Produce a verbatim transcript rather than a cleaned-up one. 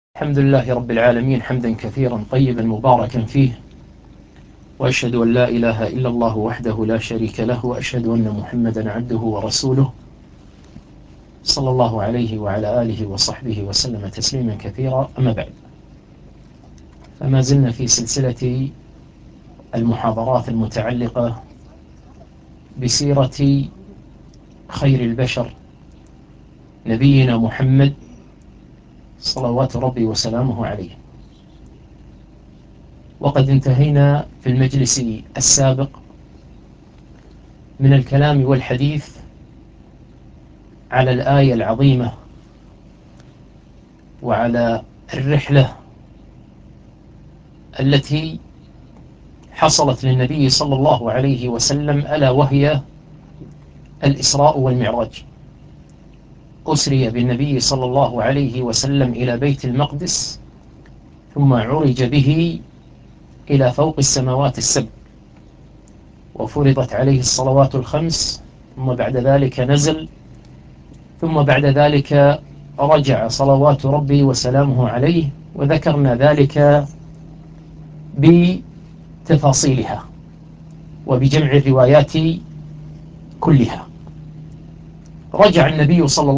الحمد لله رب العالمين حمدا كثيرا طيبا مباركا فيه، وأشهد أن لا إله إلا الله وحده لا شريك له، وأشهد أن محمدا عبده ورسوله صلى الله عليه وعلى آله وصحبه وسلم تسليما كثيرا. أما بعد، فما زلنا في سلسلة المحاضرات المتعلقة بسيرة خير البشر نبينا محمد صلوات ربي وسلامه عليه. وقد انتهينا في المجلس السابق من الكلام والحديث على الآية العظيمة وعلى الرحلة التي حصلت للنبي صلى الله عليه وسلم، ألا وهي الإسراء والمعراج. أسري بالنبي صلى الله عليه وسلم إلى بيت المقدس، ثم عرج به إلى فوق السماوات السبع، وفرضت عليه الصلوات الخمس، ثم بعد ذلك نزل، ثم بعد ذلك رجع صلوات ربي وسلامه عليه، وذكرنا ذلك بتفاصيلها وبجمع الروايات كلها. رجع النبي صلى